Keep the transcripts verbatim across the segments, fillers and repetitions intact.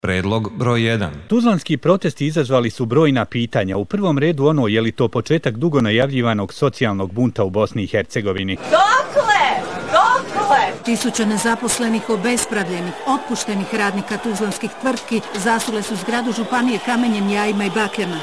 Predlog broj jedan. Tuzlanski protesti izazvali su brojna pitanja. U prvom redu ono je li to početak dugo najavljivanog socijalnog bunta u Bosni i Hercegovini. Dokle? Dokle? Tisuće nezaposlenih, obespravljenih, otpuštenih radnika tuzlanskih tvrtki zasule su zgradu županije kamenjem, jajima i bakljem.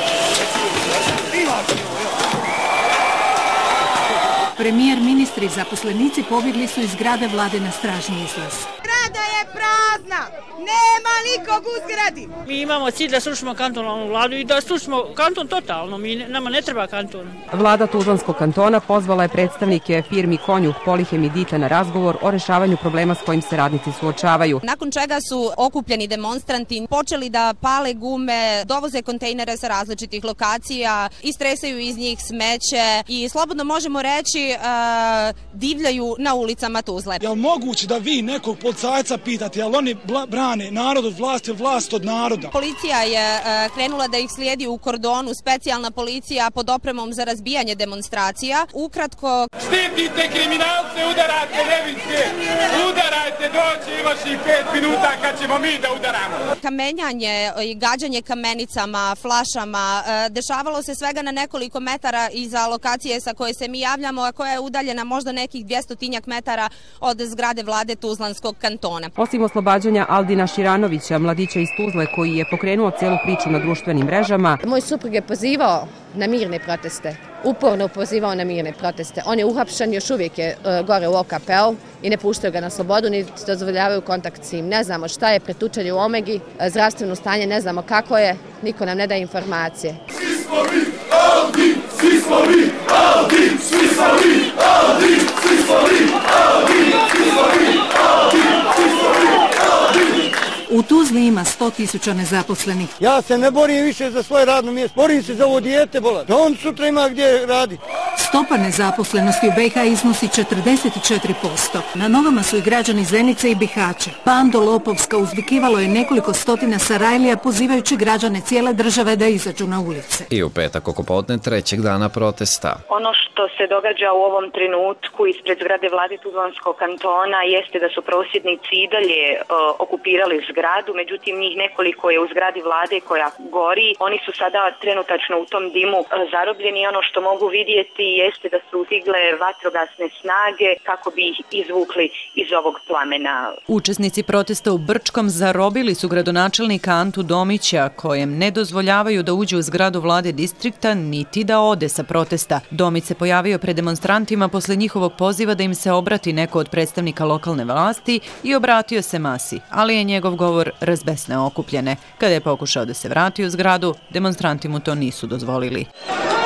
Premijer, ministri i zaposlenici pobjegli su iz zgrade vlade na stražni izlaz. Zgrada je prazna, nema nikog u zgradi. Mi imamo cilj da srušimo kantonalnu vladu i da srušimo kanton totalno, mi, nama ne treba kanton. Vlada Tuzlanskog kantona pozvala je predstavnike firmi Konjuh, Polihem i Dite na razgovor o rešavanju problema s kojim se radnici suočavaju. Nakon čega su okupljeni demonstranti počeli da pale gume, dovoze kontejnere sa različitih lokacija, istresaju iz njih smeće i slobodno možemo reći uh, divljaju na ulicama Tuzle. Je li moguće da vi nekog policajca pitate, jel oni brane narod od vlasti, vlast od naroda? Policija je uh, krenula da ih slijedi u kordonu, specijalna policija pod opremom za razbijanje demonstracija. Ukratko... Štitite kriminalce, udarate nevinske, udarajte, doći imaš i pet minuta kad ćemo mi da udaramo. Kamenjanje i gađanje kamenicama, flašama, uh, dešavalo se svega na nekoliko metara iza lokacije sa koje se mi javljamo, a koja je udaljena možda nekih dvjestotinjak metara od zgrade vlade Tuzlanskog kantona. Osim oslobađanja Aldina Širanovića, mladića iz Tuzle koji je pokrenuo cijelu priču na društvenim mrežama. Moj suprug je pozivao na mirne proteste, uporno pozivao na mirne proteste. On je uhapšen, još uvijek je uh, gore u O K P-u i ne puštaju ga na slobodu, ni dozvoljavaju kontakt s njim. Ne znamo šta je, pretučen je u Omegi, zdravstveno stanje ne znamo kako je, niko nam ne daje informacije. Svi smo vi, Aldin, svi smo vi, Aldin, svi smo vi, Aldin, svi smo vi, Aldin, svi smo vi, Aldin, svi smo vi, Aldin. U Tuzli ima sto tisuća nezaposlenih. Ja se ne borim više za svoje radno mjesto, borim se za ovo dijete, bola, da on sutra ima gdje radi. Stopa nezaposlenosti u B i H iznosi četrdeset četiri posto. Na nogama su i građani Zenice i Bihaća. Bando lopovska uzvikivalo je nekoliko stotina Sarajlija pozivajući građane cijele države da izađu na ulice. I u petak oko podne trećeg dana protesta. Ono što se događa u ovom trenutku ispred zgrade vlade Tuzlanskog kantona jeste da su prosvjednici i dalje uh, okupirali zgradu, međutim njih nekoliko je u zgradi vlade koja gori. Oni su sada trenutačno u tom dimu uh, zarobljeni. Ono što mogu vidjeti jeste da su stigle vatrogasne snage kako bi ih izvukli iz ovog plamena. Učesnici protesta u Brčkom zarobili su gradonačelnika Antu Domića, kojem ne dozvoljavaju da uđe u zgradu vlade distrikta niti da ode sa protesta. Domić se pojavio pred demonstrantima posle njihovog poziva da im se obrati neko od predstavnika lokalne vlasti i obratio se masi, ali je njegov govor razbesneo okupljene. Kada je pokušao da se vrati u zgradu, demonstranti mu to nisu dozvolili.